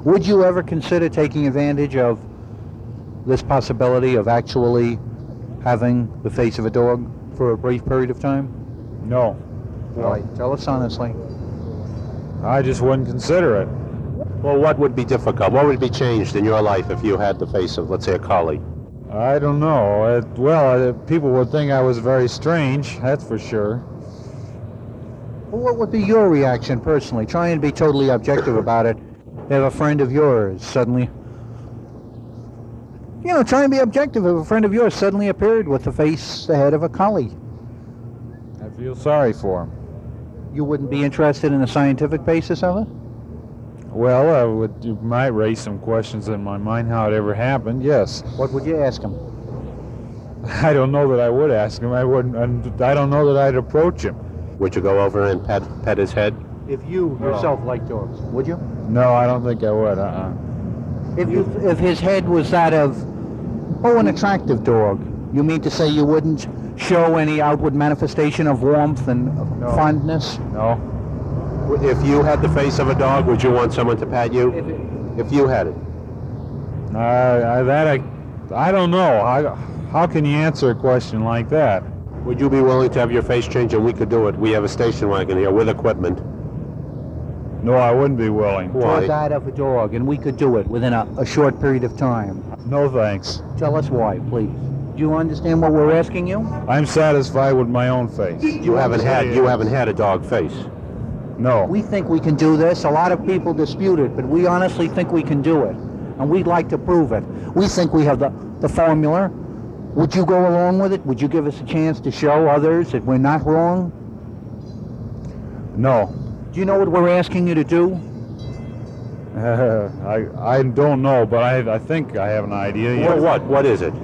Would you ever consider taking advantage of this possibility of actually having the face of a dog for a brief period of time? No. Why? Tell us honestly. I just wouldn't consider it. Well, what would be difficult? What would be changed in your life if you had the face of, let's say, a collie? I don't know. People would think I was very strange, that's for sure. Well, what would be your reaction personally? Try and be totally objective about it. If a friend of yours suddenly... try and be objective. If a friend of yours suddenly appeared with the the head of a collie. I feel sorry for him. You wouldn't be interested in the scientific basis of it? Well, you might raise some questions in my mind how it ever happened, yes. What would you ask him? I don't know that I would ask him. I don't know that I'd approach him. Would you go over and pet his head? If you yourself like dogs, would you? No, I don't think I would. If his head was that of, an attractive dog, you mean to say you wouldn't show any outward manifestation of warmth and fondness? No. If you had the face of a dog, would you want someone to pat you? If you had it? I don't know. How can you answer a question like that? Would you be willing to have your face changed, and we could do it? We have a station wagon here with equipment. No, I wouldn't be willing. Why? For that of a dog, and we could do it within a short period of time. No thanks. Tell us why, please. Do you understand what we're asking you? I'm satisfied with my own face. You haven't had a dog face. No. We think we can do this. A lot of people dispute it, but we honestly think we can do it. And we'd like to prove it. We think we have the formula. Would you go along with it? Would you give us a chance to show others that we're not wrong? No. Do you know what we're asking you to do? I don't know, but I think I have an idea. What is it?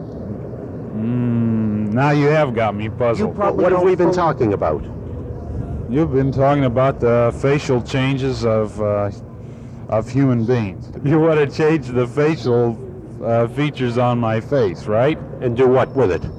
Now you have got me puzzled. What have we been talking about? You've been talking about the facial changes of human beings. You want to change the facial features on my face, right? And do what with it?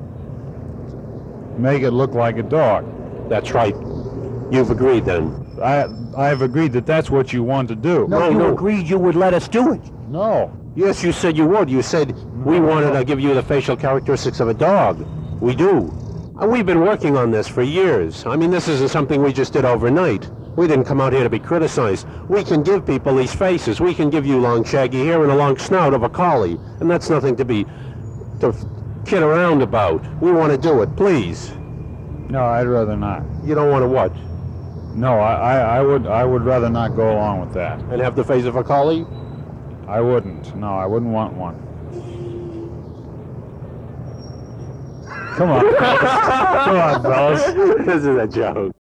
Make it look like a dog. That's right. You've agreed then. I've agreed that that's what you want to do. No, you agreed you would let us do it. No. Yes, you said you would. You said we wanted to give you the facial characteristics of a dog. We do. And we've been working on this for years. I mean, this isn't something we just did overnight. We didn't come out here to be criticized. We can give people these faces. We can give you long shaggy hair and a long snout of a collie. And that's nothing to kid around about. We want to do it, please. No, I'd rather not. You don't want to what? No, I would rather not go along with that. And have the face of a collie? I wouldn't. No, I wouldn't want one. Come on, fellas. Come on, fellas. This is a joke.